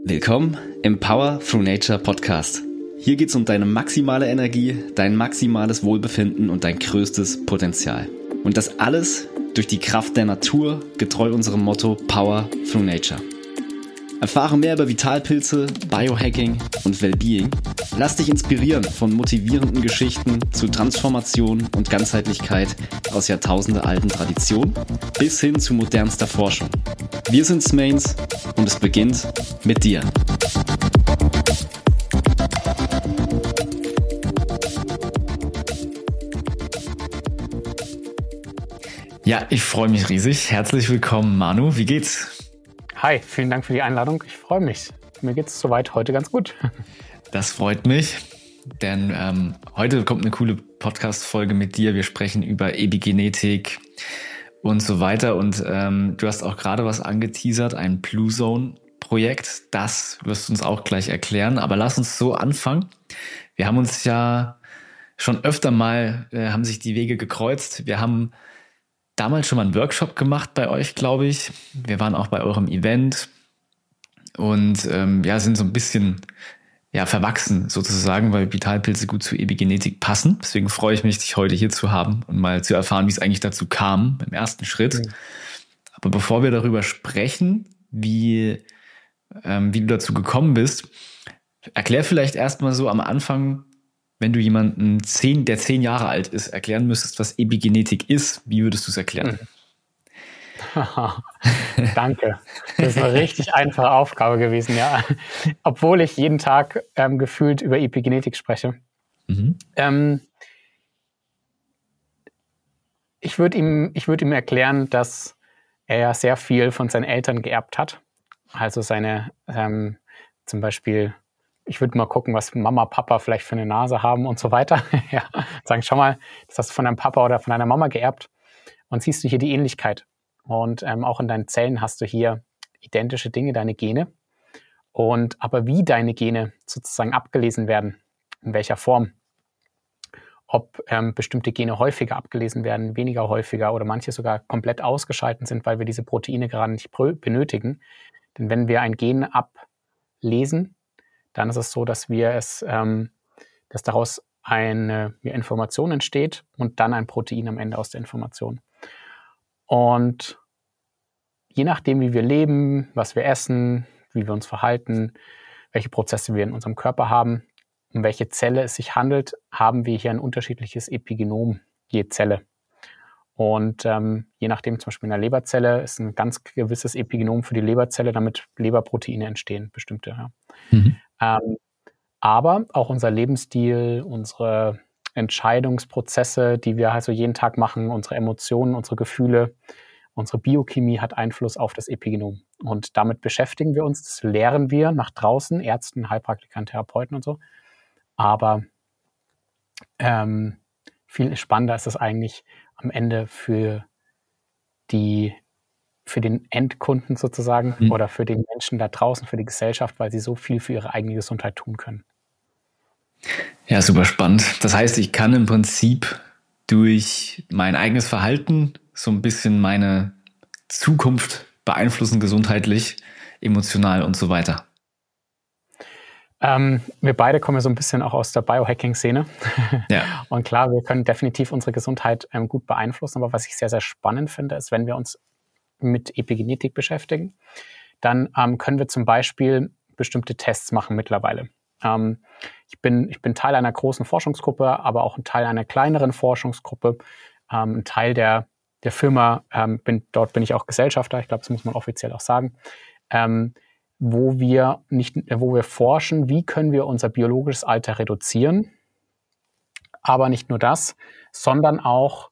Willkommen im Power Through Nature Podcast. Hier geht es um deine maximale Energie, dein maximales Wohlbefinden und dein größtes Potenzial. Und das alles durch die Kraft der Natur, getreu unserem Motto Power Through Nature. Erfahre mehr über Vitalpilze, Biohacking und Wellbeing. Lass dich inspirieren von motivierenden Geschichten zu Transformation und Ganzheitlichkeit aus jahrtausendealten Traditionen bis hin zu modernster Forschung. Wir sind Smains und es beginnt mit dir. Ja, ich freue mich riesig. Herzlich willkommen, Manu. Wie geht's? Hi, vielen Dank für die Einladung. Ich freue mich. Mir geht's soweit heute ganz gut. Das freut mich, denn heute kommt eine coole Podcast-Folge mit dir. Wir sprechen über Epigenetik und so weiter. Und du hast auch gerade was angeteasert, ein Blue Zone-Projekt. Das wirst du uns auch gleich erklären. Aber lass uns so anfangen. Wir haben uns ja schon öfter mal, haben sich die Wege gekreuzt. Wir haben damals schon mal einen Workshop gemacht bei euch, glaube ich. Wir waren auch bei eurem Event und sind so ein bisschen verwachsen sozusagen, weil Vitalpilze gut zur Epigenetik passen. Deswegen freue ich mich, dich heute hier zu haben und mal zu erfahren, wie es eigentlich dazu kam im ersten Schritt. Mhm. Aber bevor wir darüber sprechen, wie du dazu gekommen bist, erklär vielleicht erstmal so am Anfang, wenn du jemanden, der 10 Jahre alt ist, erklären müsstest, was Epigenetik ist, wie würdest du es erklären? Danke. Das ist eine richtig einfache Aufgabe gewesen, ja. Obwohl ich jeden Tag gefühlt über Epigenetik spreche. Mhm. Ich würde ihm erklären, dass er ja sehr viel von seinen Eltern geerbt hat. Also seine, zum Beispiel, ich würde mal gucken, was Mama, Papa vielleicht für eine Nase haben und so weiter. Ja, sagen, schau mal, das hast du von deinem Papa oder von deiner Mama geerbt. Und siehst du hier die Ähnlichkeit. Und auch in deinen Zellen hast du hier identische Dinge, deine Gene. Aber wie deine Gene sozusagen abgelesen werden, in welcher Form, ob bestimmte Gene häufiger abgelesen werden, weniger häufiger oder manche sogar komplett ausgeschaltet sind, weil wir diese Proteine gerade nicht benötigen. Denn wenn wir ein Gen ablesen, dann ist es so, dass dass daraus eine Information entsteht und dann ein Protein am Ende aus der Information. Und je nachdem, wie wir leben, was wir essen, wie wir uns verhalten, welche Prozesse wir in unserem Körper haben, um welche Zelle es sich handelt, haben wir hier ein unterschiedliches Epigenom je Zelle. Und je nachdem, zum Beispiel in der Leberzelle ist ein ganz gewisses Epigenom für die Leberzelle, damit Leberproteine entstehen, bestimmte. Ja. Mhm. Aber auch unser Lebensstil, unsere Entscheidungsprozesse, die wir also jeden Tag machen, unsere Emotionen, unsere Gefühle, unsere Biochemie hat Einfluss auf das Epigenom. Und damit beschäftigen wir uns, das lehren wir nach draußen, Ärzten, Heilpraktikern, Therapeuten und so. Aber viel spannender ist es eigentlich am Ende für den Endkunden sozusagen oder für den Menschen da draußen, für die Gesellschaft, weil sie so viel für ihre eigene Gesundheit tun können. Ja, super spannend. Das heißt, ich kann im Prinzip durch mein eigenes Verhalten so ein bisschen meine Zukunft beeinflussen, gesundheitlich, emotional und so weiter. Wir beide kommen ja so ein bisschen auch aus der Biohacking-Szene. Ja. Und klar, wir können definitiv unsere Gesundheit gut beeinflussen. Aber was ich sehr, sehr spannend finde, ist, wenn wir uns mit Epigenetik beschäftigen, dann können wir zum Beispiel bestimmte Tests machen mittlerweile. Ich bin Teil einer großen Forschungsgruppe, aber auch ein Teil einer kleineren Forschungsgruppe, ein Teil der Firma, dort bin ich auch Gesellschafter, ich glaube, das muss man offiziell auch sagen, wo wir forschen, wie können wir unser biologisches Alter reduzieren, aber nicht nur das, sondern auch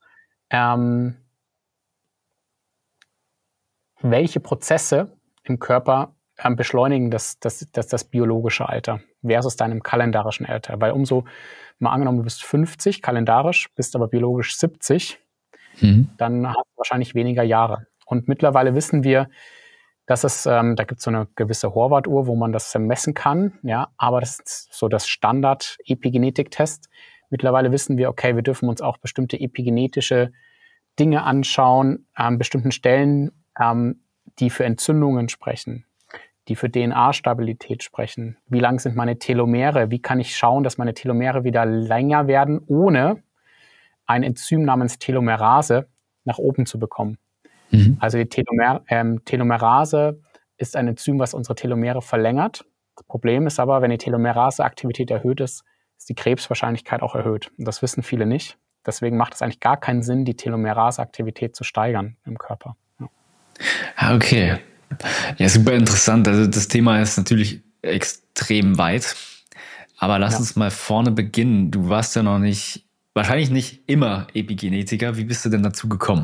welche Prozesse im Körper beschleunigen das biologische Alter versus deinem kalendarischen Alter. Weil mal angenommen, du bist 50 kalendarisch, bist aber biologisch 70, dann hast du wahrscheinlich weniger Jahre. Und mittlerweile wissen wir, dass da gibt es so eine gewisse Horvath-Uhr, wo man das messen kann, ja, aber das ist so das Standard-Epigenetik-Test. Mittlerweile wissen wir, okay, wir dürfen uns auch bestimmte epigenetische Dinge anschauen, an bestimmten Stellen, die für Entzündungen sprechen, die für DNA-Stabilität sprechen. Wie lang sind meine Telomere? Wie kann ich schauen, dass meine Telomere wieder länger werden, ohne ein Enzym namens Telomerase nach oben zu bekommen? Also die Telomerase ist ein Enzym, was unsere Telomere verlängert. Das Problem ist aber, wenn die Telomerase-Aktivität erhöht ist, ist die Krebswahrscheinlichkeit auch erhöht. Und das wissen viele nicht. Deswegen macht es eigentlich gar keinen Sinn, die Telomerase-Aktivität zu steigern im Körper. Ja. Okay. Ja, super interessant. Also das Thema ist natürlich extrem weit. Aber lass uns mal vorne beginnen. Du warst ja wahrscheinlich nicht immer Epigenetiker. Wie bist du denn dazu gekommen?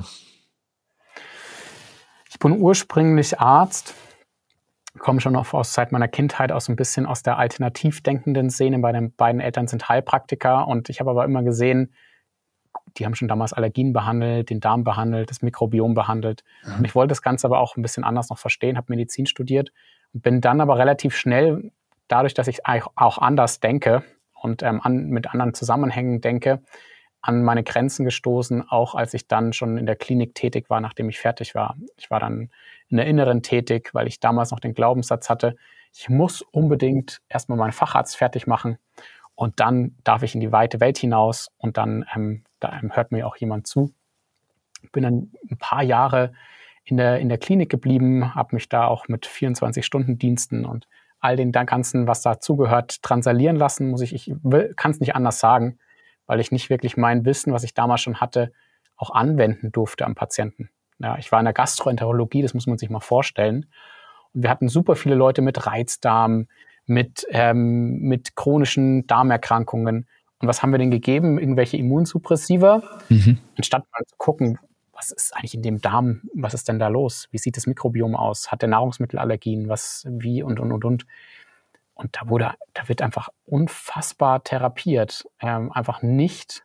Ich bin ursprünglich Arzt, komme schon noch seit meiner Kindheit ein bisschen aus der alternativ denkenden Szene. Meine beiden Eltern sind Heilpraktiker und ich habe aber immer gesehen, die haben schon damals Allergien behandelt, den Darm behandelt, das Mikrobiom behandelt. Und ich wollte das Ganze aber auch ein bisschen anders noch verstehen, habe Medizin studiert und bin dann aber relativ schnell, dadurch, dass ich auch anders denke und mit anderen Zusammenhängen denke, an meine Grenzen gestoßen, auch als ich dann schon in der Klinik tätig war, nachdem ich fertig war. Ich war dann in der Inneren tätig, weil ich damals noch den Glaubenssatz hatte, ich muss unbedingt erstmal meinen Facharzt fertig machen und dann darf ich in die weite Welt hinaus und dann hört mir auch jemand zu. Ich bin dann ein paar Jahre in der Klinik geblieben, habe mich da auch mit 24-Stunden-Diensten und all den Ganzen, was dazugehört, transalieren lassen, ich kann es nicht anders sagen, weil ich nicht wirklich mein Wissen, was ich damals schon hatte, auch anwenden durfte am Patienten. Ja, ich war in der Gastroenterologie, das muss man sich mal vorstellen. Und wir hatten super viele Leute mit Reizdarm, mit chronischen Darmerkrankungen. Und was haben wir denn gegeben? Irgendwelche Immunsuppressiva? Anstatt mal zu gucken, was ist eigentlich in dem Darm, was ist denn da los? Wie sieht das Mikrobiom aus? Hat der Nahrungsmittelallergien? Und. Und da wird einfach unfassbar therapiert. Einfach nicht,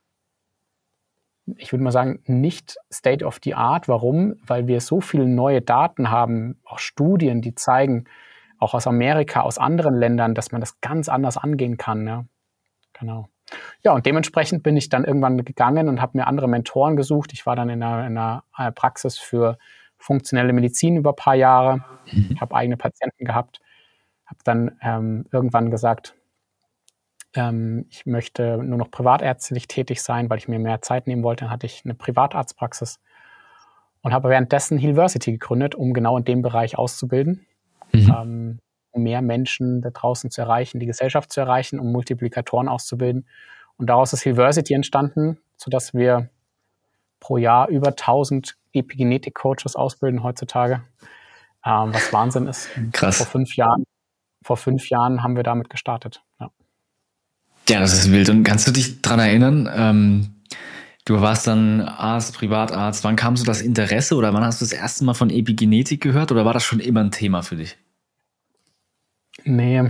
ich würde mal sagen, nicht State of the Art. Warum? Weil wir so viele neue Daten haben, auch Studien, die zeigen, auch aus Amerika, aus anderen Ländern, dass man das ganz anders angehen kann. Ja, genau. Ja, und dementsprechend bin ich dann irgendwann gegangen und habe mir andere Mentoren gesucht. Ich war dann in einer Praxis für funktionelle Medizin über ein paar Jahre. Ich habe eigene Patienten gehabt. Habe dann irgendwann gesagt, ich möchte nur noch privatärztlich tätig sein, weil ich mir mehr Zeit nehmen wollte. Dann hatte ich eine Privatarztpraxis und habe währenddessen Healversity gegründet, um genau in dem Bereich auszubilden, um mehr Menschen da draußen zu erreichen, die Gesellschaft zu erreichen, um Multiplikatoren auszubilden. Und daraus ist Healversity entstanden, sodass wir pro Jahr über 1000 Epigenetik-Coaches ausbilden heutzutage, was Wahnsinn ist. Krass. Vor 5 Jahren haben wir damit gestartet. Ja, das ist wild. Und kannst du dich dran erinnern, du warst dann Arzt, Privatarzt. Wann kam so das Interesse oder wann hast du das erste Mal von Epigenetik gehört oder war das schon immer ein Thema für dich? Nee,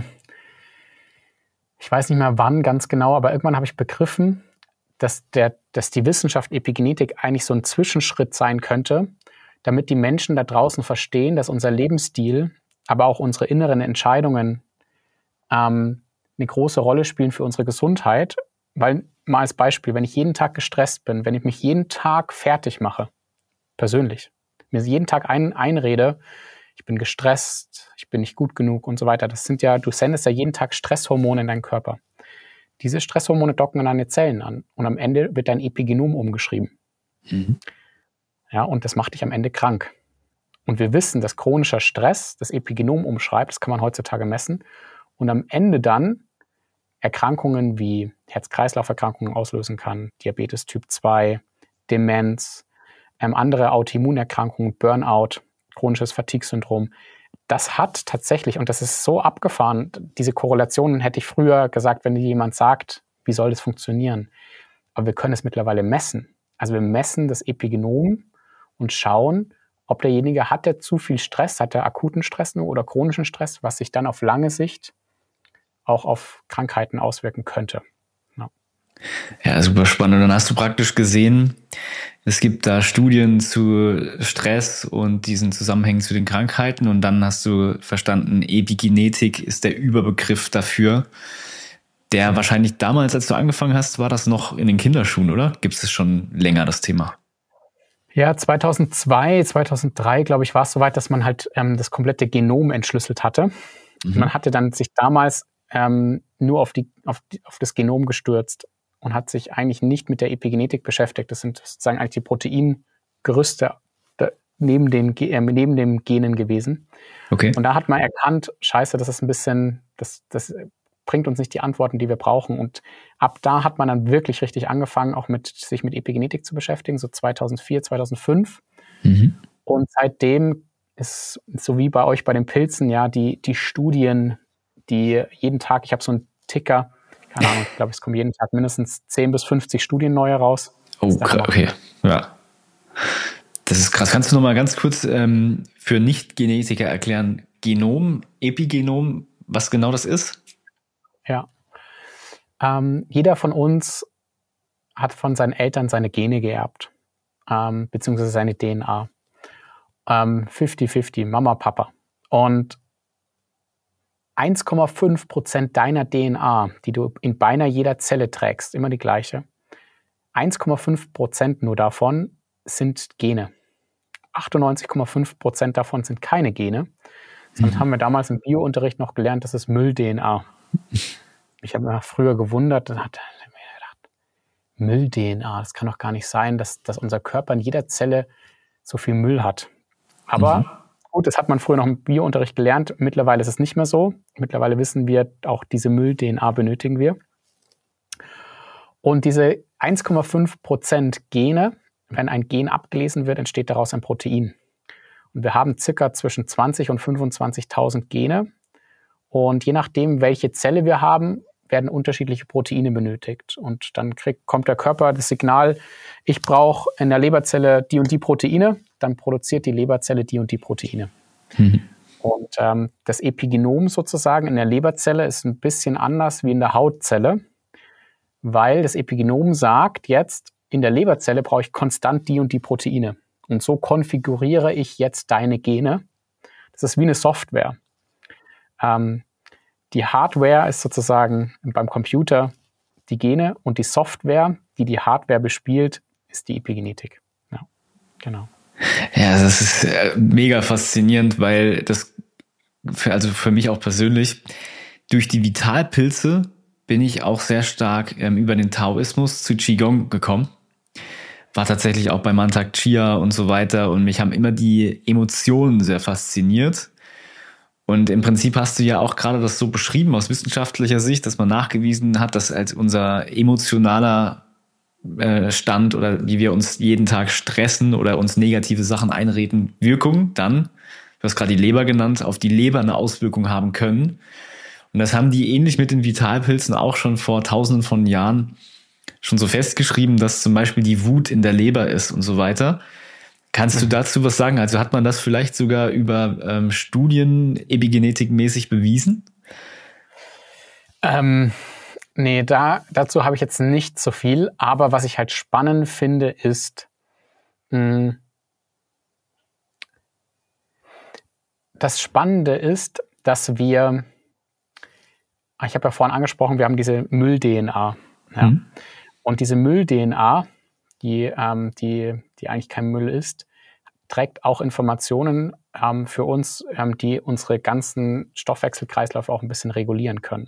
ich weiß nicht mehr wann ganz genau, aber irgendwann habe ich begriffen, dass die Wissenschaft Epigenetik eigentlich so ein Zwischenschritt sein könnte, damit die Menschen da draußen verstehen, dass unser Lebensstil, aber auch unsere inneren Entscheidungen eine große Rolle spielen für unsere Gesundheit. Weil, mal als Beispiel, wenn ich jeden Tag gestresst bin, wenn ich mich jeden Tag fertig mache, persönlich, mir jeden Tag einrede, ich bin gestresst, ich bin nicht gut genug und so weiter. Du sendest ja jeden Tag Stresshormone in deinen Körper. Diese Stresshormone docken an deine Zellen an und am Ende wird dein Epigenom umgeschrieben. Ja, und das macht dich am Ende krank. Und wir wissen, dass chronischer Stress das Epigenom umschreibt, das kann man heutzutage messen, und am Ende dann Erkrankungen wie Herz-Kreislauf-Erkrankungen auslösen kann, Diabetes Typ 2, Demenz, andere Autoimmunerkrankungen, Burnout, chronisches Fatigue-Syndrom. Das hat tatsächlich, und das ist so abgefahren, diese Korrelationen hätte ich früher gesagt, wenn jemand sagt, wie soll das funktionieren? Aber wir können es mittlerweile messen. Also wir messen das Epigenom und schauen, ob derjenige hat der zu viel Stress, hat der akuten Stress nur oder chronischen Stress, was sich dann auf lange Sicht auch auf Krankheiten auswirken könnte. Ja, super spannend. Und dann hast du praktisch gesehen, es gibt da Studien zu Stress und diesen Zusammenhängen zu den Krankheiten und dann hast du verstanden, Epigenetik ist der Überbegriff dafür, der wahrscheinlich damals, als du angefangen hast, war das noch in den Kinderschuhen, oder? Gibt es schon länger, das Thema? Ja, 2002, 2003, glaube ich, war es soweit, dass man halt das komplette Genom entschlüsselt hatte. Man hatte dann sich damals nur auf das Genom gestürzt und hat sich eigentlich nicht mit der Epigenetik beschäftigt. Das sind sozusagen eigentlich die Proteingerüste neben dem Genen gewesen. Okay. Und da hat man erkannt, scheiße, das ist ein bisschen, das bringt uns nicht die Antworten, die wir brauchen. Und ab da hat man dann wirklich richtig angefangen, auch sich mit Epigenetik zu beschäftigen, so 2004, 2005. Und seitdem ist, so wie bei euch bei den Pilzen, ja, die Studien, die jeden Tag, ich habe so einen Ticker, keine Ahnung, ich glaube, es kommen jeden Tag mindestens 10 bis 50 Studien neue raus. Oh, okay, ja. Das ist krass. Kannst du noch mal ganz kurz für Nicht-Genetiker erklären, Genom, Epigenom, was genau das ist? Ja. Jeder von uns hat von seinen Eltern seine Gene geerbt, beziehungsweise seine DNA. 50-50, Mama, Papa. Und 1,5% deiner DNA, die du in beinahe jeder Zelle trägst, immer die gleiche, 1,5% nur davon sind Gene. 98,5% davon sind keine Gene. Sonst haben wir damals im Biounterricht noch gelernt, das ist Müll-DNA. Ich habe mir früher gewundert, da hat mir gedacht, Müll-DNA, das kann doch gar nicht sein, dass unser Körper in jeder Zelle so viel Müll hat. Aber gut, das hat man früher noch im Biounterricht gelernt. Mittlerweile ist es nicht mehr so. Mittlerweile wissen wir, auch diese Müll-DNA benötigen wir. Und diese 1,5% Gene, wenn ein Gen abgelesen wird, entsteht daraus ein Protein. Und wir haben circa zwischen 20.000 und 25.000 Gene. Und je nachdem, welche Zelle wir haben, werden unterschiedliche Proteine benötigt. Und dann kommt der Körper das Signal, ich brauche in der Leberzelle die und die Proteine, dann produziert die Leberzelle die und die Proteine. Und das Epigenom sozusagen in der Leberzelle ist ein bisschen anders wie in der Hautzelle, weil das Epigenom sagt jetzt, in der Leberzelle brauche ich konstant die und die Proteine. Und so konfiguriere ich jetzt deine Gene. Das ist wie eine Software. Die Hardware ist sozusagen beim Computer die Gene und die Software, die die Hardware bespielt, ist die Epigenetik. Ja, genau. Ja, das ist mega faszinierend, weil das, also für mich auch persönlich, durch die Vitalpilze bin ich auch sehr stark über den Taoismus zu Qigong gekommen. War tatsächlich auch bei Mantak Chia und so weiter und mich haben immer die Emotionen sehr fasziniert. Und im Prinzip hast du ja auch gerade das so beschrieben aus wissenschaftlicher Sicht, dass man nachgewiesen hat, dass als unser emotionaler Stand oder wie wir uns jeden Tag stressen oder uns negative Sachen einreden, Wirkung dann, du hast gerade die Leber genannt, auf die Leber eine Auswirkung haben können. Und das haben die ähnlich mit den Vitalpilzen auch schon vor Tausenden von Jahren schon so festgeschrieben, dass zum Beispiel die Wut in der Leber ist und so weiter. Kannst du dazu was sagen? Also hat man das vielleicht sogar über Studien epigenetikmäßig bewiesen? Nee, dazu habe ich jetzt nicht so viel. Aber was ich halt spannend finde, ist, das Spannende ist, dass ich habe ja vorhin angesprochen, wir haben diese Müll-DNA. Ja? Und diese Müll-DNA, die eigentlich kein Müll ist, trägt auch Informationen für uns, die unsere ganzen Stoffwechselkreisläufe auch ein bisschen regulieren können.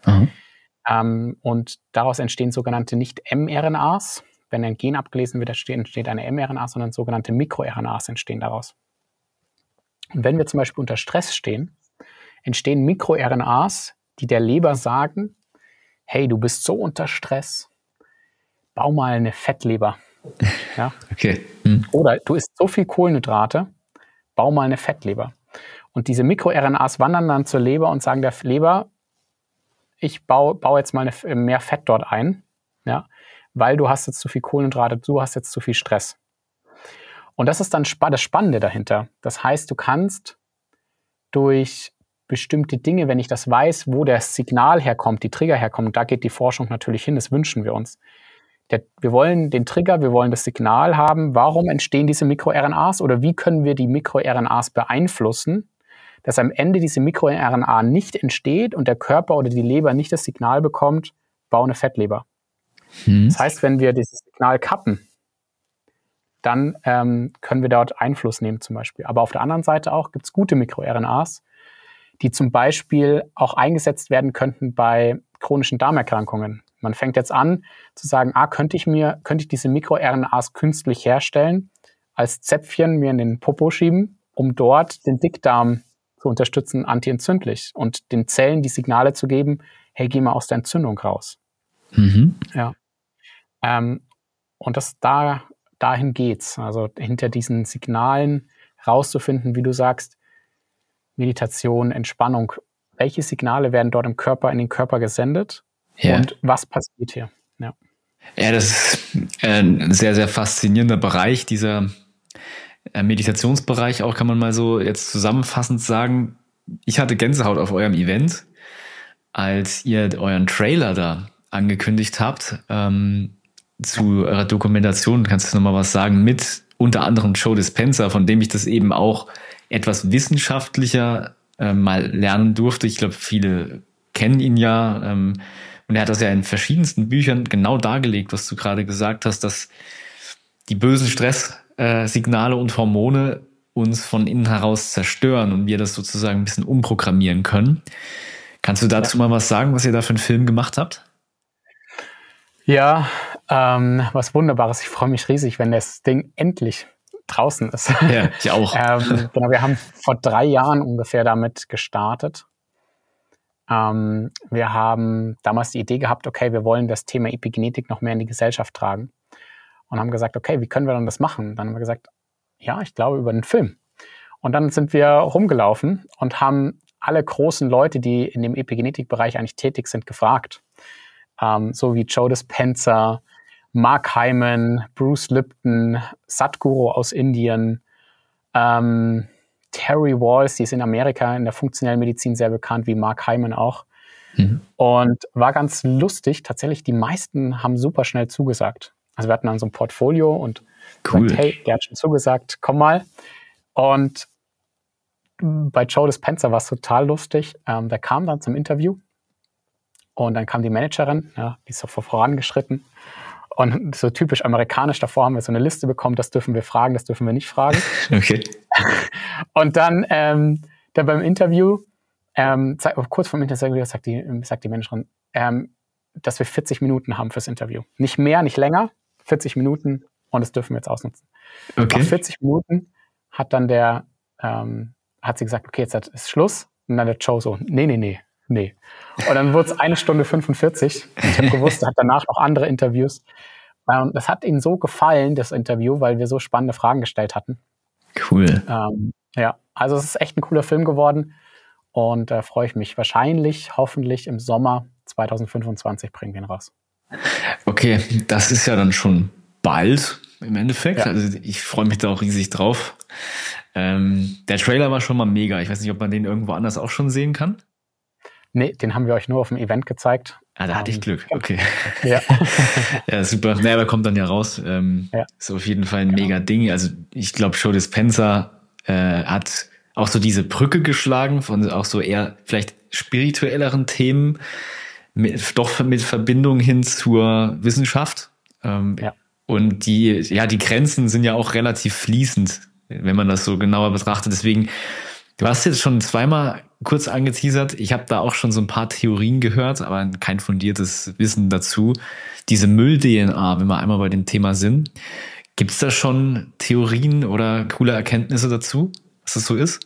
Und daraus entstehen sogenannte Nicht-mRNAs. Wenn ein Gen abgelesen wird, entsteht eine mRNA, sondern sogenannte MikroRNAs entstehen daraus. Und wenn wir zum Beispiel unter Stress stehen, entstehen MikroRNAs, die der Leber sagen, hey, du bist so unter Stress, bau mal eine Fettleber. Ja? Okay. Oder du isst so viel Kohlenhydrate, bau mal eine Fettleber. Und diese MikroRNAs wandern dann zur Leber und sagen der Leber, ich baue jetzt mal mehr Fett dort ein, ja, weil du hast jetzt zu viel Kohlenhydrate, du hast jetzt zu viel Stress. Und das ist dann das Spannende dahinter. Das heißt, du kannst durch bestimmte Dinge, wenn ich das weiß, wo das Signal herkommt, die Trigger herkommen, da geht die Forschung natürlich hin, das wünschen wir uns. Wir wollen den Trigger, wir wollen das Signal haben, warum entstehen diese MikroRNAs oder wie können wir die MikroRNAs beeinflussen, dass am Ende diese MikroRNA nicht entsteht und der Körper oder die Leber nicht das Signal bekommt, bau eine Fettleber. Das heißt, wenn wir dieses Signal kappen, dann können wir dort Einfluss nehmen zum Beispiel. Aber auf der anderen Seite auch gibt es gute MikroRNAs, die zum Beispiel auch eingesetzt werden könnten bei chronischen Darmerkrankungen. Man fängt jetzt an zu sagen, könnte ich diese MikroRNAs künstlich herstellen, als Zäpfchen mir in den Popo schieben, um dort den Dickdarm zu unterstützen, antientzündlich und den Zellen die Signale zu geben, hey, geh mal aus der Entzündung raus. Mhm. Ja. Und dahin geht's. Also hinter diesen Signalen rauszufinden, wie du sagst, Meditation, Entspannung. Welche Signale werden dort in den Körper gesendet? Ja. Und was passiert hier? Ja. Ja, das ist ein sehr, sehr faszinierender Bereich, dieser Meditationsbereich auch, kann man mal so jetzt zusammenfassend sagen. Ich hatte Gänsehaut auf eurem Event, als ihr euren Trailer da angekündigt habt, zu eurer Dokumentation. Kannst du noch mal was sagen? Mit unter anderem Joe Dispenza, von dem ich das eben auch etwas wissenschaftlicher mal lernen durfte. Ich glaube, viele kennen ihn ja. Und er hat das ja in verschiedensten Büchern genau dargelegt, was du gerade gesagt hast, dass die bösen Stresssignale und Hormone uns von innen heraus zerstören und wir das sozusagen ein bisschen umprogrammieren können. Kannst du dazu mal was sagen, was ihr da für einen Film gemacht habt? Ja, was Wunderbares. Ich freue mich riesig, wenn das Ding endlich draußen ist. Ja, ich auch. Genau, wir haben vor 3 Jahren ungefähr damit gestartet. Wir haben damals die Idee gehabt, okay, wir wollen das Thema Epigenetik noch mehr in die Gesellschaft tragen und haben gesagt, okay, wie können wir dann das machen? Dann haben wir gesagt, ja, ich glaube über einen Film. Und dann sind wir rumgelaufen und haben alle großen Leute, die in dem Epigenetikbereich eigentlich tätig sind, gefragt. So wie Joe Dispenza, Mark Hyman, Bruce Lipton, Sadhguru aus Indien, Terry Walls, die ist in Amerika in der funktionellen Medizin sehr bekannt, wie Mark Hyman auch. Mhm. Und war ganz lustig. Tatsächlich, die meisten haben super schnell zugesagt. Also wir hatten dann so ein Portfolio und cool. gesagt, hey, der hat schon zugesagt, komm mal. Und bei Joe Dispenza war es total lustig. Der kam dann zum Interview und dann kam die Managerin, ja, die ist so vorangeschritten. Und so typisch amerikanisch, davor haben wir so eine Liste bekommen, das dürfen wir fragen, das dürfen wir nicht fragen. Okay. Und dann beim Interview, kurz vor dem Interview, sagt die Managerin, dass wir 40 Minuten haben fürs Interview. Nicht mehr, nicht länger, 40 Minuten und das dürfen wir jetzt ausnutzen. Okay. Nach 40 Minuten hat dann hat sie gesagt, okay, jetzt ist Schluss. Und dann der Joe so, nee. Und dann wurde es 1 Stunde 45. Ich habe gewusst, er hat danach noch andere Interviews. Das hat ihnen so gefallen, das Interview, weil wir so spannende Fragen gestellt hatten. Cool. Ja, also es ist echt ein cooler Film geworden und da freue ich mich. Hoffentlich im Sommer 2025 bringen wir ihn raus. Okay, das ist ja dann schon bald im Endeffekt. Ja. Also ich freue mich da auch riesig drauf. Der Trailer war schon mal mega. Ich weiß nicht, ob man den irgendwo anders auch schon sehen kann. Nee, den haben wir euch nur auf dem Event gezeigt. Da hatte ich Glück. Okay. Ja. Ja, super. Naja, aber kommt dann ja raus. Ist auf jeden Fall ein mega Ding. Also ich glaube, Joe Dispenza hat auch so diese Brücke geschlagen von auch so eher vielleicht spirituelleren Themen, mit Verbindung hin zur Wissenschaft. Und die Grenzen sind ja auch relativ fließend, wenn man das so genauer betrachtet. Deswegen, du hast jetzt schon zweimal kurz angeteasert. Ich habe da auch schon so ein paar Theorien gehört, aber kein fundiertes Wissen dazu. Diese Müll-DNA, wenn wir einmal bei dem Thema sind. Gibt es da schon Theorien oder coole Erkenntnisse dazu, was das so ist?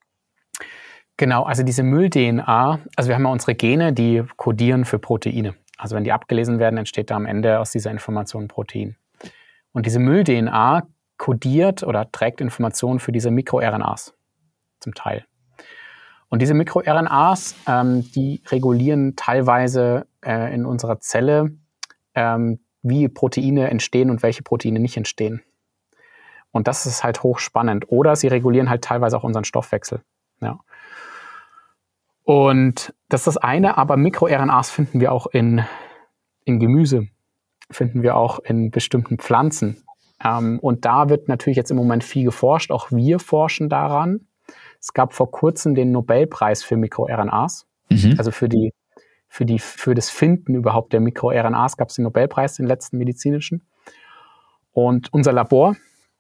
Genau, also diese Müll-DNA, also wir haben ja unsere Gene, die kodieren für Proteine. Also wenn die abgelesen werden, entsteht da am Ende aus dieser Information ein Protein. Und diese Müll-DNA kodiert oder trägt Informationen für diese MikroRNAs zum Teil. Und diese MikroRNAs, die regulieren teilweise in unserer Zelle, wie Proteine entstehen und welche Proteine nicht entstehen. Und das ist halt hochspannend. Oder sie regulieren halt teilweise auch unseren Stoffwechsel. Ja. Und das ist das eine, aber MikroRNAs finden wir auch in Gemüse, finden wir auch in bestimmten Pflanzen. Und da wird natürlich jetzt im Moment viel geforscht. Auch wir forschen daran. Es gab vor kurzem den Nobelpreis für MikroRNAs. Also für das Finden überhaupt der MikroRNAs gab es den Nobelpreis, den letzten medizinischen. Und unser Labor,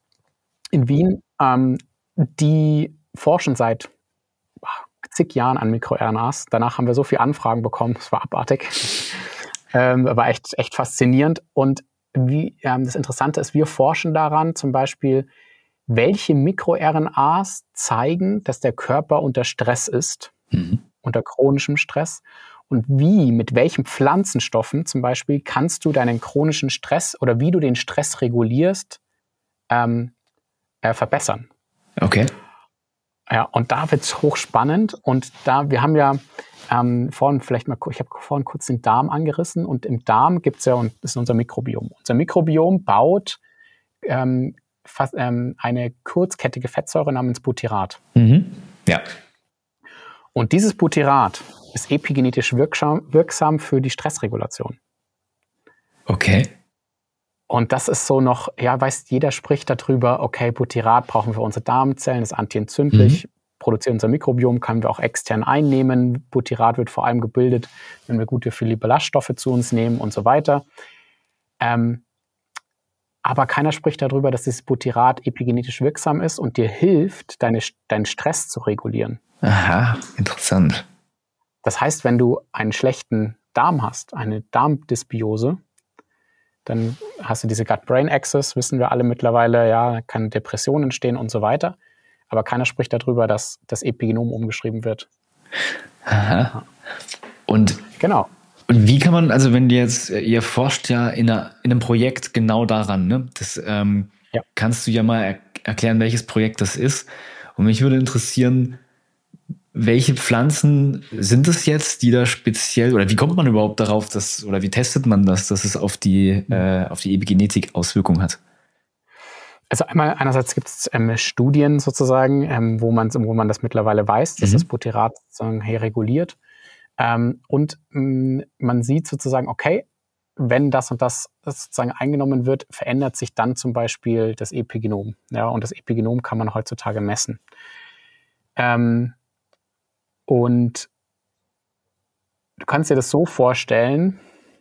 in Wien, die forschen seit zig Jahren an MikroRNAs. Danach haben wir so viele Anfragen bekommen, das war abartig. Aber echt faszinierend. Und das Interessante ist, wir forschen daran zum Beispiel, welche MikroRNAs zeigen, dass der Körper unter Stress ist, unter chronischem Stress. Und mit welchen Pflanzenstoffen zum Beispiel kannst du deinen chronischen Stress oder wie du den Stress regulierst, verbessern. Okay. Ja, und da wird es hochspannend. Und wir haben ja ich habe vorhin kurz den Darm angerissen. Und im Darm gibt es ja, und das ist unser Mikrobiom. Unser Mikrobiom baut eine kurzkettige Fettsäure namens Butyrat. Ja. Und dieses Butyrat ist epigenetisch wirksam für die Stressregulation. Okay. Und das ist so noch, jeder spricht darüber, okay, Butyrat brauchen wir für unsere Darmzellen, ist antientzündlich, produziert unser Mikrobiom, können wir auch extern einnehmen. Butyrat wird vor allem gebildet, wenn wir gute viele Ballaststoffe zu uns nehmen und so weiter. Aber keiner spricht darüber, dass dieses Butyrat epigenetisch wirksam ist und dir hilft, deinen Stress zu regulieren. Aha, interessant. Das heißt, wenn du einen schlechten Darm hast, eine Darmdysbiose, dann hast du diese Gut-Brain-Axis, wissen wir alle mittlerweile, ja, kann Depression entstehen und so weiter. Aber keiner spricht darüber, dass das Epigenom umgeschrieben wird. Aha. Und genau. Und wie kann man, also wenn ihr forscht ja in einem Projekt genau daran, ne? Das kannst du ja mal erklären, welches Projekt das ist. Und mich würde interessieren, welche Pflanzen sind es jetzt, die da speziell, oder wie kommt man überhaupt darauf, oder wie testet man das, dass es auf die Epigenetik Auswirkungen hat? Also einerseits gibt es Studien sozusagen, wo man das mittlerweile weiß, dass das Butyrat sozusagen reguliert. Und man sieht sozusagen, okay, wenn das und das sozusagen eingenommen wird, verändert sich dann zum Beispiel das Epigenom. Ja, und das Epigenom kann man heutzutage messen. Und du kannst dir das so vorstellen,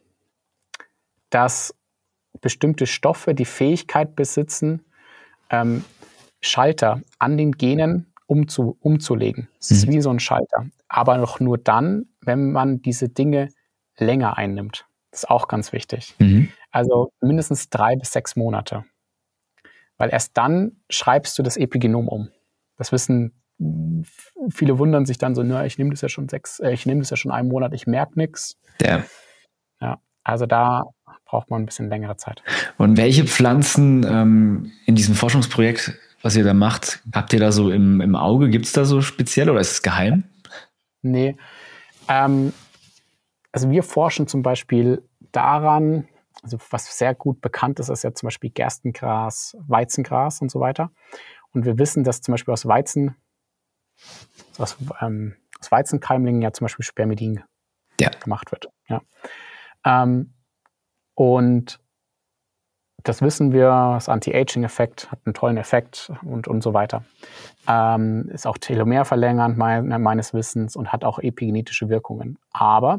dass bestimmte Stoffe die Fähigkeit besitzen, Schalter an den Genen umzulegen. Es ist wie so ein Schalter. Aber noch nur dann, wenn man diese Dinge länger einnimmt. Das ist auch ganz wichtig. Also mindestens 3 bis 6 Monate. Weil erst dann schreibst du das Epigenom um. Das wissen viele, wundern sich dann so, ich nehme das ja schon 1 Monat, ich merke nichts. Ja, also da braucht man ein bisschen längere Zeit. Und welche Pflanzen in diesem Forschungsprojekt, was ihr da macht, habt ihr da so im Auge? Gibt es da so speziell oder ist es geheim? Nee. Also wir forschen zum Beispiel daran, also was sehr gut bekannt ist, ist ja zum Beispiel Gerstengras, Weizengras und so weiter. Und wir wissen, dass zum Beispiel aus Weizenkeimlingen ja zum Beispiel Spermidin gemacht wird. Ja. Und das wissen wir, das Anti-Aging-Effekt hat einen tollen Effekt und so weiter. Ist auch Telomere verlängernd meines Wissens und hat auch epigenetische Wirkungen. Aber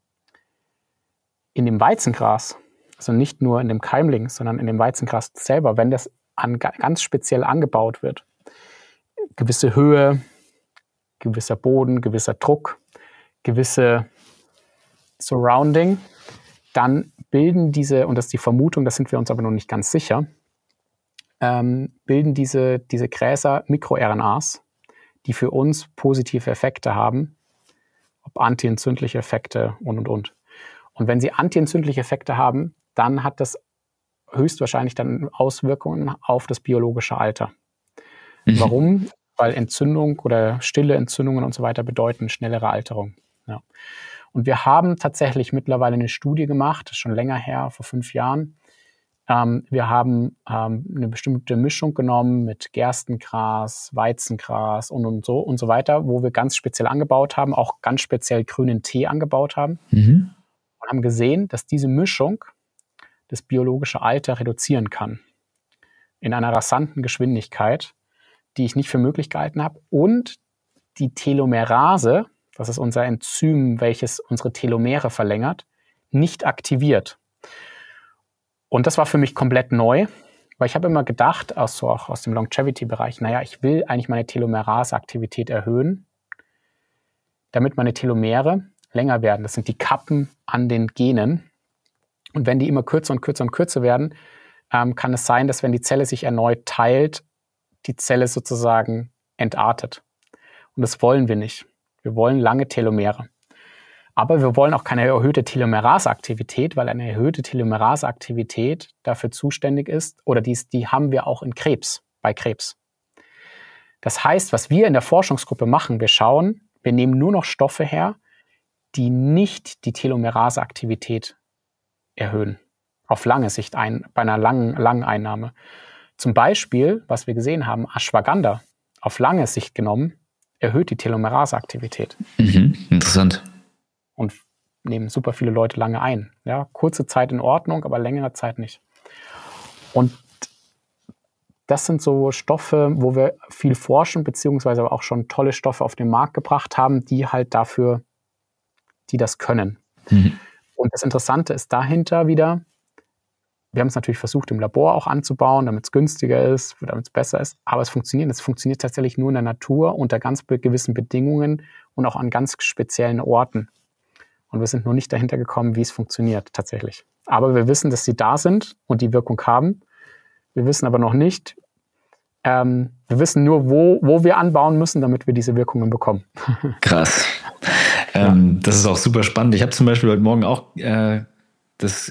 in dem Weizengras, also nicht nur in dem Keimling, sondern in dem Weizengras selber, wenn das ganz speziell angebaut wird, gewisse Höhe, gewisser Boden, gewisser Druck, gewisse Surrounding, dann bilden diese, und das ist die Vermutung, da sind wir uns aber noch nicht ganz sicher, bilden diese Gräser MikroRNAs, die für uns positive Effekte haben, ob antientzündliche Effekte und. Und wenn sie antientzündliche Effekte haben, dann hat das höchstwahrscheinlich dann Auswirkungen auf das biologische Alter. Warum? Weil Entzündung oder stille Entzündungen und so weiter bedeuten schnellere Alterung. Ja. Und wir haben tatsächlich mittlerweile eine Studie gemacht, das ist schon länger her, vor 5 Jahren. Wir haben eine bestimmte Mischung genommen mit Gerstengras, Weizengras und so weiter, wo wir ganz speziell angebaut haben, auch ganz speziell grünen Tee angebaut haben. Und haben gesehen, dass diese Mischung das biologische Alter reduzieren kann. In einer rasanten Geschwindigkeit, die ich nicht für möglich gehalten habe. Und die Telomerase, das ist unser Enzym, welches unsere Telomere verlängert, nicht aktiviert. Und das war für mich komplett neu. Weil ich habe immer gedacht, auch aus dem Longevity-Bereich, naja, ich will eigentlich meine Telomerase-Aktivität erhöhen, damit meine Telomere länger werden. Das sind die Kappen an den Genen. Und wenn die immer kürzer und kürzer und kürzer werden, kann es sein, dass wenn die Zelle sich erneut teilt, die Zelle sozusagen entartet. Und das wollen wir nicht. Wir wollen lange Telomere. Aber wir wollen auch keine erhöhte Telomerase-Aktivität, weil eine erhöhte Telomerase-Aktivität dafür zuständig ist, oder die haben wir auch bei Krebs. Das heißt, was wir in der Forschungsgruppe machen, wir nehmen nur noch Stoffe her, die nicht die Telomerase-Aktivität erhöhen. Auf lange Sicht bei einer langen Einnahme. Zum Beispiel, was wir gesehen haben, Ashwagandha, auf lange Sicht genommen, erhöht die Telomerase-Aktivität. Interessant. Und nehmen super viele Leute lange ein. Ja, kurze Zeit in Ordnung, aber längere Zeit nicht. Und das sind so Stoffe, wo wir viel forschen, beziehungsweise aber auch schon tolle Stoffe auf den Markt gebracht haben, die das können. Und das Interessante ist dahinter wieder, wir haben es natürlich versucht, im Labor auch anzubauen, damit es günstiger ist, damit es besser ist. Aber es funktioniert tatsächlich nur in der Natur unter ganz gewissen Bedingungen und auch an ganz speziellen Orten. Und wir sind noch nicht dahinter gekommen, wie es funktioniert tatsächlich. Aber wir wissen, dass sie da sind und die Wirkung haben. Wir wissen aber noch nicht, wir wissen nur, wo wir anbauen müssen, damit wir diese Wirkungen bekommen. Krass. Das ist auch super spannend. Ich habe zum Beispiel heute Morgen auch das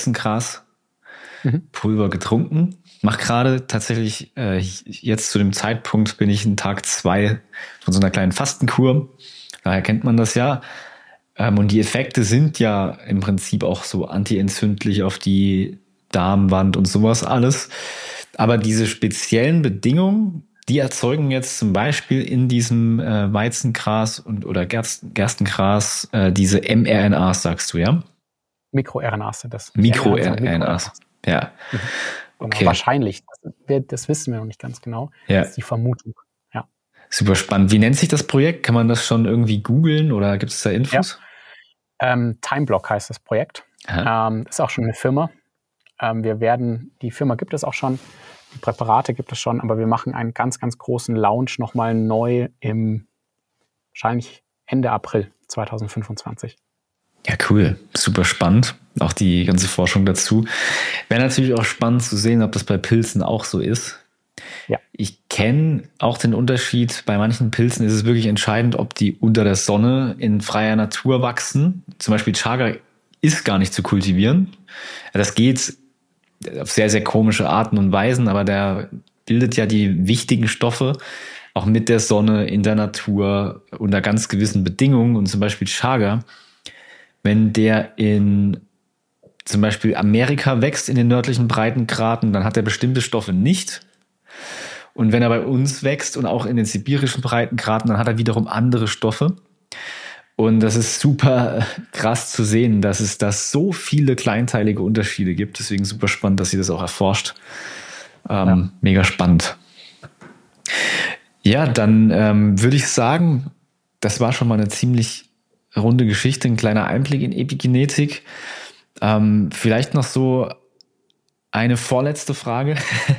Weizengraspulver getrunken. Mache gerade tatsächlich, jetzt zu dem Zeitpunkt bin ich in Tag 2 von so einer kleinen Fastenkur. Daher kennt man das ja. Und die Effekte sind ja im Prinzip auch so antientzündlich auf die Darmwand und sowas alles. Aber diese speziellen Bedingungen, die erzeugen jetzt zum Beispiel in diesem Weizengras oder Gerstengras diese mRNAs, sagst du, ja? MikroRNAs sind das. MikroRNAs, ja. Okay. Genau, wahrscheinlich. Das wissen wir noch nicht ganz genau. Ja. Das ist die Vermutung. Ja. Super spannend. Wie nennt sich das Projekt? Kann man das schon irgendwie googeln oder gibt es da Infos? Ja. Timeblock heißt das Projekt. Ist auch schon eine Firma. Die Firma gibt es auch schon, die Präparate gibt es schon, aber wir machen einen ganz, ganz großen Launch nochmal neu wahrscheinlich Ende April 2025. Ja, cool. Super spannend. Auch die ganze Forschung dazu. Wäre natürlich auch spannend zu sehen, ob das bei Pilzen auch so ist. Ja. Ich kenne auch den Unterschied. Bei manchen Pilzen ist es wirklich entscheidend, ob die unter der Sonne in freier Natur wachsen. Zum Beispiel Chaga ist gar nicht zu kultivieren. Das geht auf sehr, sehr komische Arten und Weisen, aber der bildet ja die wichtigen Stoffe auch mit der Sonne in der Natur unter ganz gewissen Bedingungen. Und zum Beispiel Chaga, wenn der in zum Beispiel Amerika wächst, in den nördlichen Breitengraden, dann hat er bestimmte Stoffe nicht. Und wenn er bei uns wächst und auch in den sibirischen Breitengraden, dann hat er wiederum andere Stoffe. Und das ist super krass zu sehen, dass es da so viele kleinteilige Unterschiede gibt. Deswegen super spannend, dass sie das auch erforscht. Mega spannend. Ja, dann würde ich sagen, das war schon mal eine ziemlich runde Geschichte, ein kleiner Einblick in Epigenetik. Vielleicht noch so eine vorletzte Frage.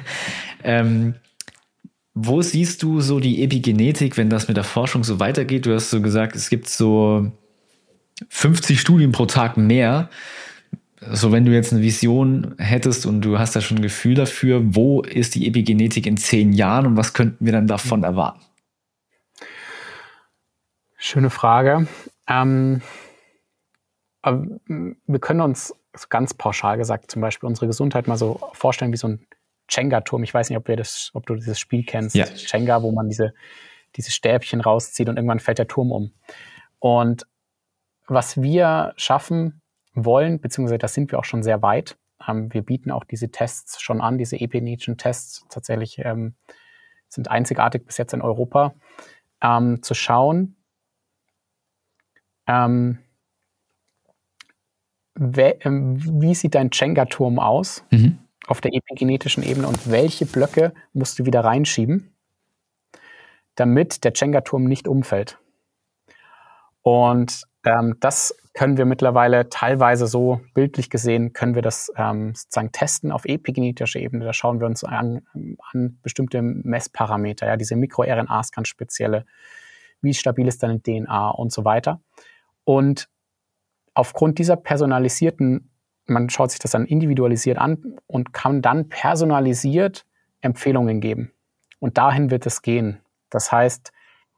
Wo siehst du so die Epigenetik, wenn das mit der Forschung so weitergeht? Du hast so gesagt, es gibt so 50 Studien pro Tag mehr. So, wenn du jetzt eine Vision hättest und du hast da schon ein Gefühl dafür, wo ist die Epigenetik in 10 Jahren und was könnten wir dann davon erwarten? Schöne Frage. Wir können uns ganz pauschal gesagt zum Beispiel unsere Gesundheit mal so vorstellen wie so ein Jenga-Turm. Ich weiß nicht, ob du dieses Spiel kennst. Ja. Jenga, wo man diese Stäbchen rauszieht und irgendwann fällt der Turm um. Und was wir schaffen wollen, beziehungsweise da sind wir auch schon sehr weit. Wir bieten auch diese Tests schon an, diese epigenetischen Tests tatsächlich sind einzigartig bis jetzt in Europa, zu schauen, wie sieht dein Jenga-Turm aus auf der epigenetischen Ebene und welche Blöcke musst du wieder reinschieben, damit der Jenga-Turm nicht umfällt. Und das können wir mittlerweile teilweise so bildlich gesehen, können wir das sozusagen testen auf epigenetischer Ebene. Da schauen wir uns an bestimmte Messparameter, ja, diese MikroRNAs ganz spezielle, wie stabil ist deine DNA und so weiter. Und aufgrund dieser personalisierten, man schaut sich das dann individualisiert an und kann dann personalisiert Empfehlungen geben. Und dahin wird es gehen. Das heißt,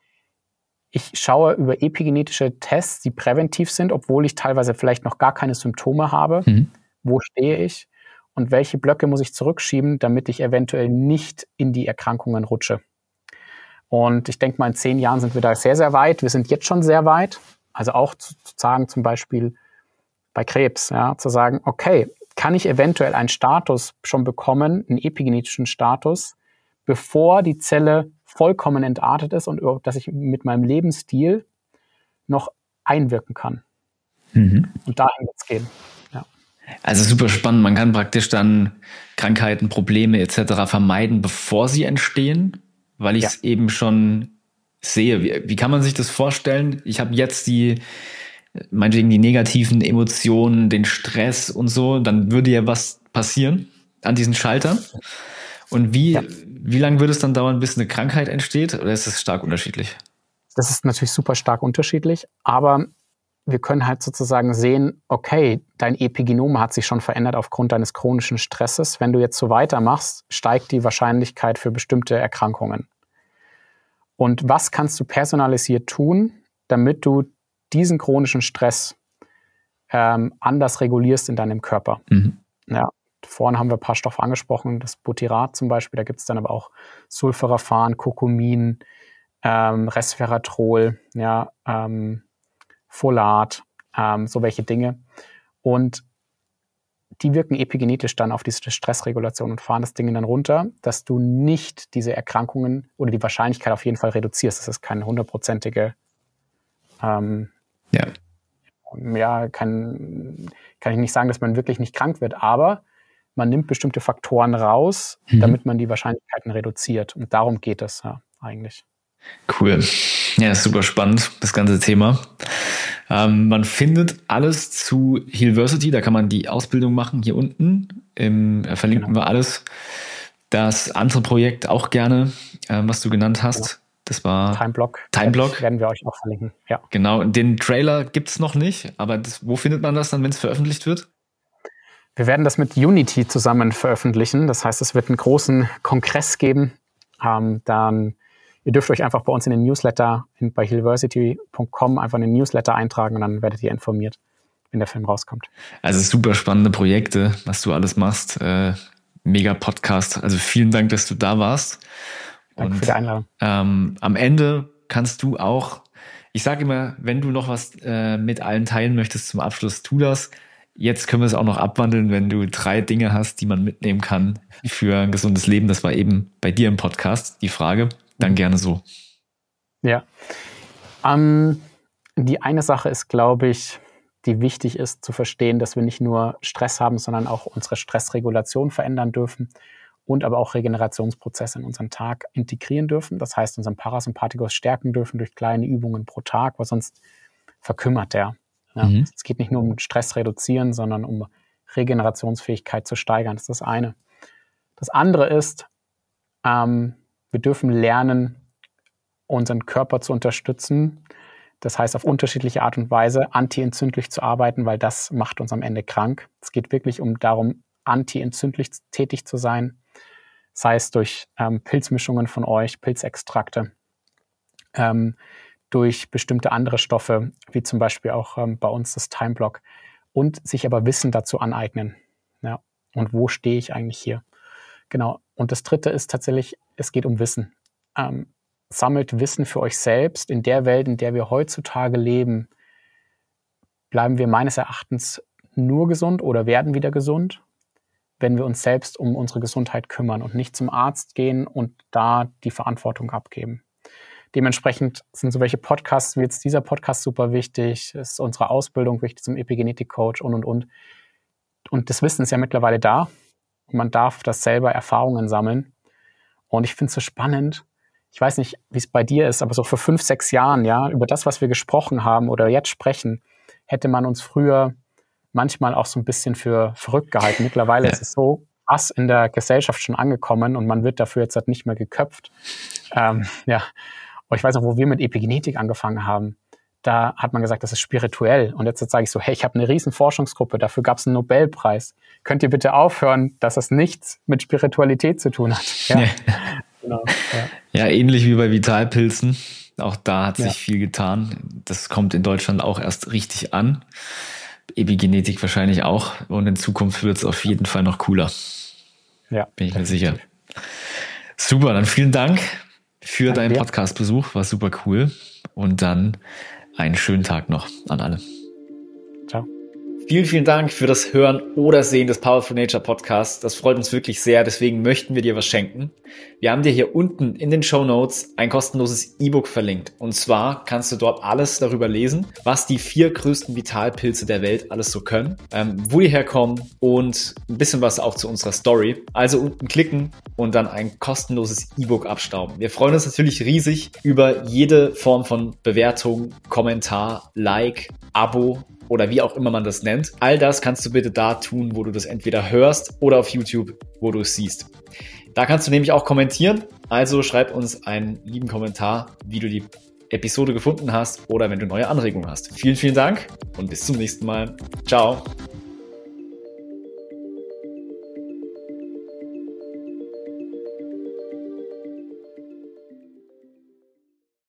ich schaue über epigenetische Tests, die präventiv sind, obwohl ich teilweise vielleicht noch gar keine Symptome habe. Wo stehe ich? Und welche Blöcke muss ich zurückschieben, damit ich eventuell nicht in die Erkrankungen rutsche? Und ich denke mal, in 10 Jahren sind wir da sehr, sehr weit. Wir sind jetzt schon sehr weit. Also auch zu sagen, zum Beispiel bei Krebs, ja, zu sagen, okay, kann ich eventuell einen Status schon bekommen, einen epigenetischen Status, bevor die Zelle vollkommen entartet ist und dass ich mit meinem Lebensstil noch einwirken kann. Und dahin wird es gehen. Ja. Also super spannend. Man kann praktisch dann Krankheiten, Probleme etc. vermeiden, bevor sie entstehen, weil ich es eben schon sehe. Wie kann man sich das vorstellen? Ich habe jetzt meinetwegen die negativen Emotionen, den Stress und so, dann würde ja was passieren an diesen Schaltern. Und wie lange würde es dann dauern, bis eine Krankheit entsteht? Oder ist es stark unterschiedlich? Das ist natürlich super stark unterschiedlich, aber wir können halt sozusagen sehen, okay, dein Epigenom hat sich schon verändert aufgrund deines chronischen Stresses. Wenn du jetzt so weitermachst, steigt die Wahrscheinlichkeit für bestimmte Erkrankungen. Und was kannst du personalisiert tun, damit du diesen chronischen Stress anders regulierst in deinem Körper? Ja. Vorhin haben wir ein paar Stoffe angesprochen, das Butyrat zum Beispiel, da gibt es dann aber auch Sulforaphan, Curcumin, Resveratrol, ja, Folat, so welche Dinge. Und die wirken epigenetisch dann auf diese Stressregulation und fahren das Ding dann runter, dass du nicht diese Erkrankungen oder die Wahrscheinlichkeit auf jeden Fall reduzierst. Das ist keine 100%ige kann ich nicht sagen, dass man wirklich nicht krank wird, aber man nimmt bestimmte Faktoren raus, damit man die Wahrscheinlichkeiten reduziert. Und darum geht es ja eigentlich. Cool. Ja, ist super spannend, das ganze Thema. Man findet alles zu Healversity, da kann man die Ausbildung machen, hier unten. Verlinken wir alles. Das andere Projekt auch gerne, was du genannt hast. Das war Timeblock. Timeblock. Werden wir euch auch verlinken. Ja. Genau, den Trailer gibt's noch nicht, aber wo findet man das dann, wenn es veröffentlicht wird? Wir werden das mit Unity zusammen veröffentlichen. Das heißt, es wird einen großen Kongress geben. Ihr dürft euch einfach bei uns in den Newsletter bei healversity.com einfach in den Newsletter eintragen und dann werdet ihr informiert, wenn der Film rauskommt. Also super spannende Projekte, was du alles machst. Mega Podcast. Also vielen Dank, dass du da warst. Danke für die Einladung. Am Ende kannst du auch, ich sage immer, wenn du noch was mit allen teilen möchtest zum Abschluss, tu das. Jetzt können wir es auch noch abwandeln, wenn du 3 Dinge hast, die man mitnehmen kann für ein gesundes Leben. Das war eben bei dir im Podcast die Frage. Dann gerne so. Ja. Die eine Sache ist, glaube ich, die wichtig ist zu verstehen, dass wir nicht nur Stress haben, sondern auch unsere Stressregulation verändern dürfen und aber auch Regenerationsprozesse in unseren Tag integrieren dürfen. Das heißt, unseren Parasympathikus stärken dürfen durch kleine Übungen pro Tag, weil sonst verkümmert der. Ja, es geht nicht nur um Stress reduzieren, sondern um Regenerationsfähigkeit zu steigern. Das ist das eine. Das andere ist, wir dürfen lernen, unseren Körper zu unterstützen. Das heißt, auf unterschiedliche Art und Weise antientzündlich zu arbeiten, weil das macht uns am Ende krank. Es geht wirklich darum, antientzündlich tätig zu sein, sei es durch Pilzmischungen von euch, Pilzextrakte, durch bestimmte andere Stoffe, wie zum Beispiel auch bei uns das Timeblock, und sich aber Wissen dazu aneignen. Ja. Und wo stehe ich eigentlich hier? Genau. Und das dritte ist tatsächlich, es geht um Wissen. Sammelt Wissen für euch selbst. In der Welt, in der wir heutzutage leben, bleiben wir meines Erachtens nur gesund oder werden wieder gesund, wenn wir uns selbst um unsere Gesundheit kümmern und nicht zum Arzt gehen und da die Verantwortung abgeben. Dementsprechend sind so welche Podcasts wie jetzt dieser Podcast super wichtig, ist unsere Ausbildung wichtig zum Epigenetik-Coach und. Und das Wissen ist ja mittlerweile da. Man darf das selber Erfahrungen sammeln. Und ich finde es so spannend. ich weiß nicht, wie es bei dir ist, aber so vor 5, 6 Jahren, ja, über das, was wir gesprochen haben oder jetzt sprechen, hätte man uns früher manchmal auch so ein bisschen für verrückt gehalten. Mittlerweile ist es so krass in der Gesellschaft schon angekommen und man wird dafür jetzt halt nicht mehr geköpft. Aber ich weiß noch, wo wir mit Epigenetik angefangen haben, da hat man gesagt, das ist spirituell. Und jetzt sage ich so, hey, ich habe eine riesen Forschungsgruppe, dafür gab es einen Nobelpreis. Könnt ihr bitte aufhören, dass das nichts mit Spiritualität zu tun hat? Ja, genau, ja, ähnlich wie bei Vitalpilzen. Auch da hat sich viel getan. Das kommt in Deutschland auch erst richtig an. Epigenetik wahrscheinlich auch. Und in Zukunft wird es auf jeden Fall noch cooler. Ja, bin ich mir sicher. Super, dann vielen Dank für deinen Podcast-Besuch. War super cool. Und dann einen schönen Tag noch an alle. Ciao. Vielen, vielen Dank für das Hören oder Sehen des Powerful Nature Podcasts. Das freut uns wirklich sehr, deswegen möchten wir dir was schenken. Wir haben dir hier unten in den Shownotes ein kostenloses E-Book verlinkt. Und zwar kannst du dort alles darüber lesen, was die 4 größten Vitalpilze der Welt alles so können, wo die herkommen und ein bisschen was auch zu unserer Story. Also unten klicken und dann ein kostenloses E-Book abstauben. Wir freuen uns natürlich riesig über jede Form von Bewertung, Kommentar, Like, Abo oder wie auch immer man das nennt. All das kannst du bitte da tun, wo du das entweder hörst oder auf YouTube, wo du es siehst. Da kannst du nämlich auch kommentieren. Also schreib uns einen lieben Kommentar, wie du die Episode gefunden hast oder wenn du neue Anregungen hast. Vielen, vielen Dank und bis zum nächsten Mal. Ciao.